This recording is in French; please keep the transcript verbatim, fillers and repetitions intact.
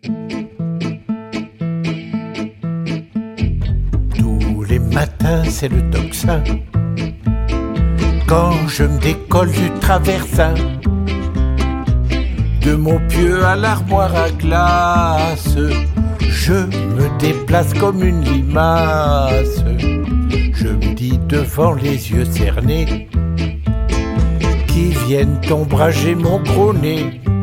Tous les matins c'est le tocsin, quand je me décolle du traversin, de mon pieu à l'armoire à glace, je me déplace comme une limace. Je me dis devant les yeux cernés, qui viennent ombrager mon gros nez.